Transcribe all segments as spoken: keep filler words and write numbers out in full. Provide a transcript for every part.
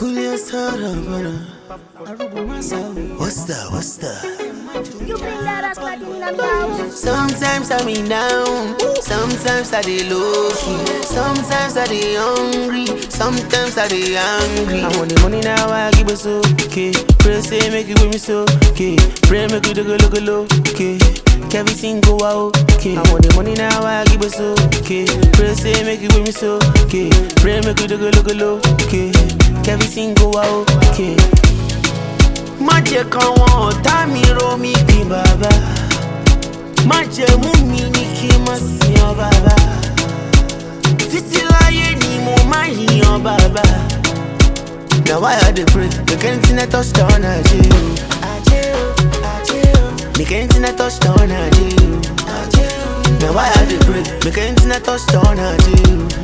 Julius Harabana. What's that? What's that? You bring that ass like in a house. Sometimes I be down, sometimes I dey low key, sometimes I dey hungry, sometimes I dey angry. I want the money now, I give it so okay. Pray say make it with me so okay. Pray make it look look look okay. Everything go out okay. I want the money now, I give it so okay. Pray say make it with me so okay. Pray make it look look look okay. Everything go out okay. Má jẹ́ káwọn ọ̀tá mi rò mí bí bàbá. Má jẹ́ mú mi ní kí n má sìn ọ́ bàbá. Títí láyé ni mo máa yìn ọ́ bàbá. Now why I dey pray? Make anything I touch down I do. Make anything I touch down I do. Now why I dey pray? Make anything I touch down I do.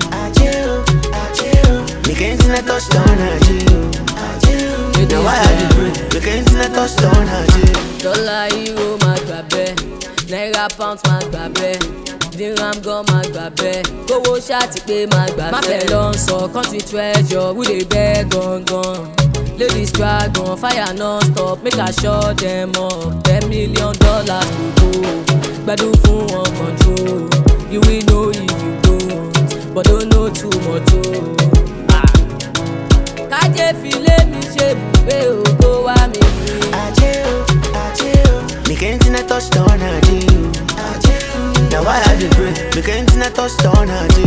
Make anything I touch down I do. Now why I dey pray? Make anything I touch down I do. Dollar, euro, má gbà bẹ́ẹ̀. Naira, pound, má gbà bẹ́ẹ̀. Dirham gan, má gbà bẹ́ẹ̀. Kówó ṣáàtì pé má gbà bẹ́ẹ̀. Má fẹ́ lọ sọ country treasure, who dey beg gangan. Ladies dragon, fire non-stop, make I shut them up. Ten million dollars to go, gbadun fún wọn control. You will know if you don't, but don't know too much o. Kájé filé mi ṣe bùgbé o, kó wá mi rí. Make anything I touch down I do. Now why I dey pray? Make anything I touch down I do.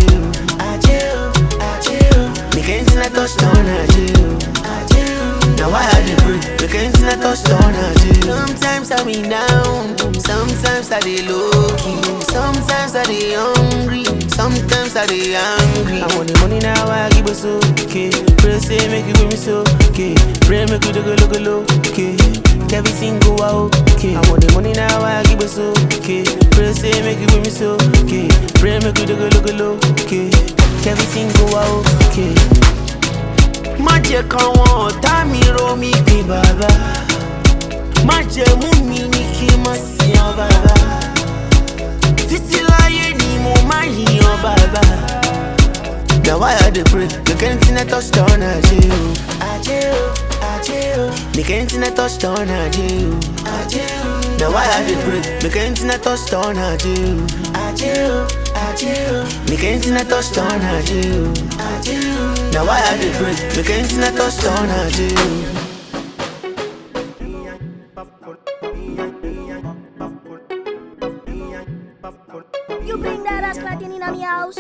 Make anything I touch down I do. Now why I dey pray? Make anything I touch down I do. Sometimes I be down, sometimes I dey low key, sometimes I dey hungry, sometimes I dey angry. I want the money now, I give it so okay. Pray say make it with me so okay. Pray make it look look look okay. Everything go out okay. I want the money now, I give it so okay. Pray say make it with me so okay. Pray make it look look look okay. Everything go out okay. Má jẹ́ káwọn ọ̀tá mi rò mí bí bàbá. Má jẹ́ mú mi ní kí n má sìn ọ́ bàbá. Títí láyé ni mo máa yìn ọ́ bàbá. Now why I dey pray? Make anything I touch down I do. Make anything I touch down I do. Now why I dey pray? Make anything I touch down I do. Make anything I touch down I do. Now why I dey pray? Make anything I touch down I do. You bring that ass like in a house.